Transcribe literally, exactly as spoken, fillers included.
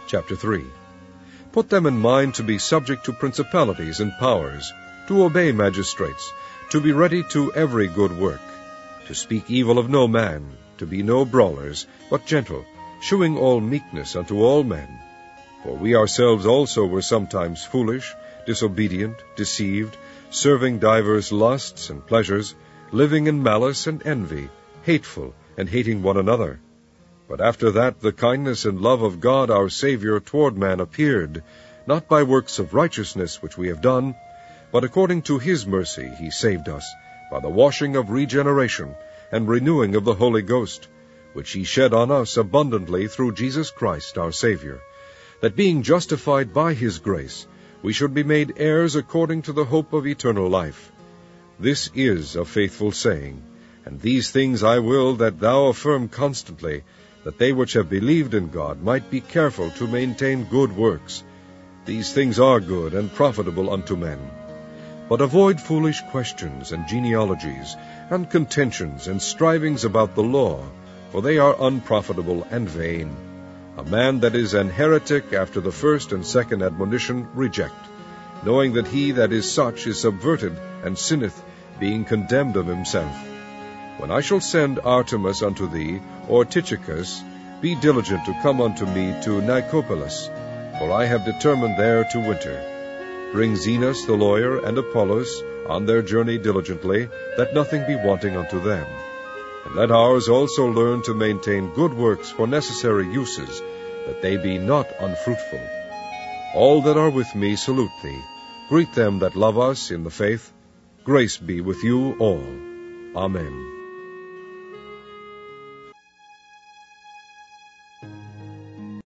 Chapter three. Put them in mind to be subject to principalities and powers, to obey magistrates, to be ready to every good work, to speak evil of no man, to be no brawlers, but gentle, shewing all meekness unto all men. For we ourselves also were sometimes foolish, disobedient, deceived, serving divers lusts and pleasures, living in malice and envy, hateful, and hating one another. But after that the kindness and love of God our Saviour toward man appeared, not by works of righteousness which we have done, but according to his mercy he saved us, by the washing of regeneration and renewing of the Holy Ghost, which he shed on us abundantly through Jesus Christ our Saviour, that being justified by his grace, we should be made heirs according to the hope of eternal life. This is a faithful saying, and these things I will that thou affirm constantly, that they which have believed in God might be careful to maintain good works. These things are good and profitable unto men. But avoid foolish questions and genealogies, and contentions and strivings about the law, for they are unprofitable and vain. A man that is an heretic after the first and second admonition reject, knowing that he that is such is subverted and sinneth, being condemned of himself. When I shall send Artemas unto thee, or Tychicus, be diligent to come unto me to Nicopolis, for I have determined there to winter. Bring Zenas the lawyer and Apollos on their journey diligently, that nothing be wanting unto them. And let ours also learn to maintain good works for necessary uses, that they be not unfruitful. All that are with me salute thee. Greet them that love us in the faith. Grace be with you all. Amen.